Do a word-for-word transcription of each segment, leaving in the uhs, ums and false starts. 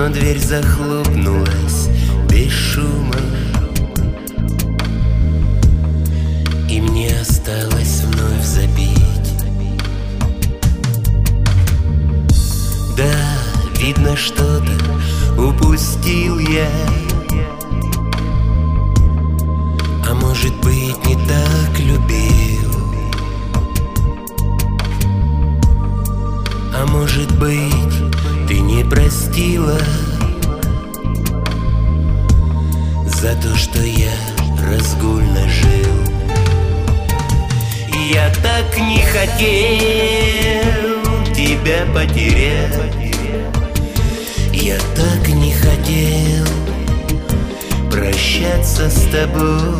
но дверь захлопнулась без шума, и мне осталось вновь забить. Да, видно, что-то упустил я, а может быть, не так любил, а может быть, ты не простила за то, что я разгульно жил. Я так не хотел тебя потерять, я так не хотел прощаться с тобой,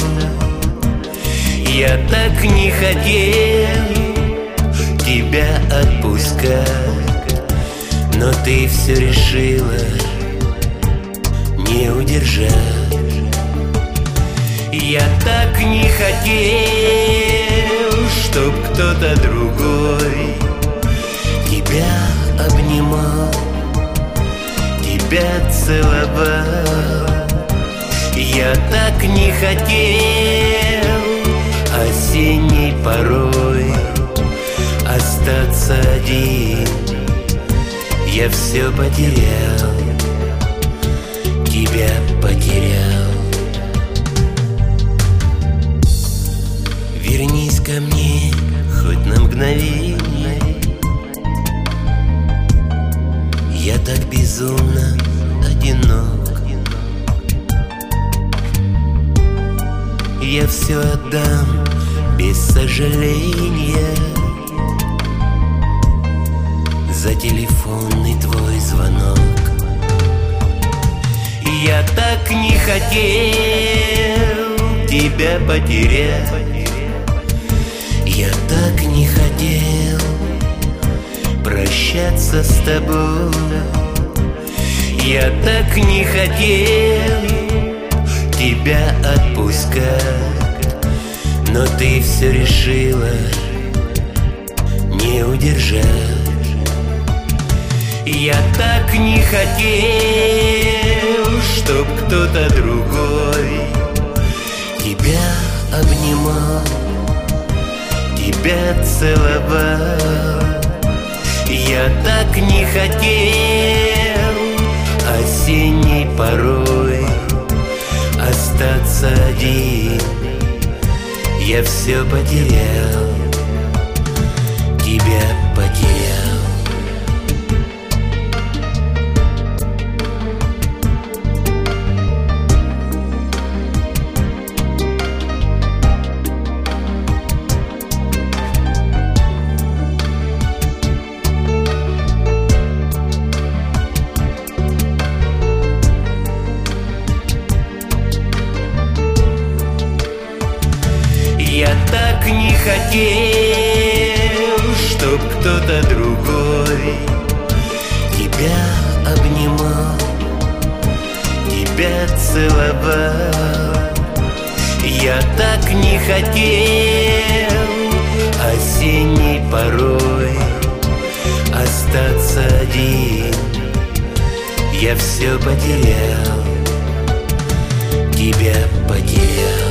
я так не хотел тебя отпускать, но ты все решила не удержать. Я так не хотел, чтоб кто-то другой тебя обнимал, тебя целовал. Я так не хотел осенней порой остаться один. Я все потерял, тебя потерял. Вернись ко мне хоть на мгновение, я так безумно одинок. Я все отдам без сожаления за телефонный твой звонок. Я так не хотел тебя потерять, я так не хотел прощаться с тобой, я так не хотел тебя отпускать, но ты все решила не удержать. Я так не хотел, чтоб кто-то другой тебя обнимал, тебя целовал. Я так не хотел осенней порой остаться один. Я все потерял, тебя потерял. Я так не хотел, чтоб кто-то другой тебя обнимал, тебя целовал. Я так не хотел осенней порой остаться один. Я все потерял, тебя потерял.